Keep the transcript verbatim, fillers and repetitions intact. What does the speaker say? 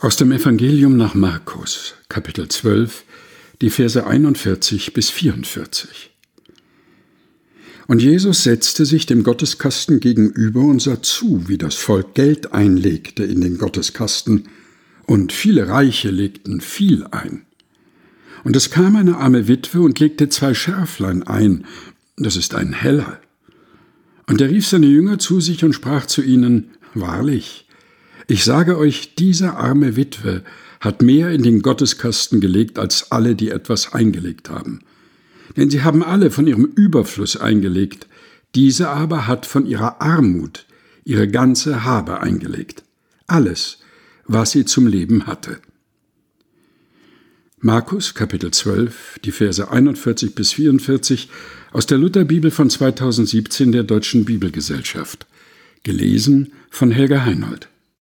Aus dem Evangelium nach Markus, Kapitel zwölf, die Verse einundvierzig bis vierundvierzig. Und Jesus setzte sich dem Gotteskasten gegenüber und sah zu, wie das Volk Geld einlegte in den Gotteskasten, und viele Reiche legten viel ein. Und es kam eine arme Witwe und legte zwei Scherflein ein, das ist ein Heller. Und er rief seine Jünger zu sich und sprach zu ihnen: Wahrlich, ich sage euch, diese arme Witwe hat mehr in den Gotteskasten gelegt als alle, die etwas eingelegt haben. Denn sie haben alle von ihrem Überfluss eingelegt, diese aber hat von ihrer Armut ihre ganze Habe eingelegt. Alles, was sie zum Leben hatte. Markus, Kapitel zwölf, die Verse einundvierzig bis vierundvierzig, aus der Lutherbibel von zweitausendsiebzehn der Deutschen Bibelgesellschaft. Gelesen von Helga Heinold.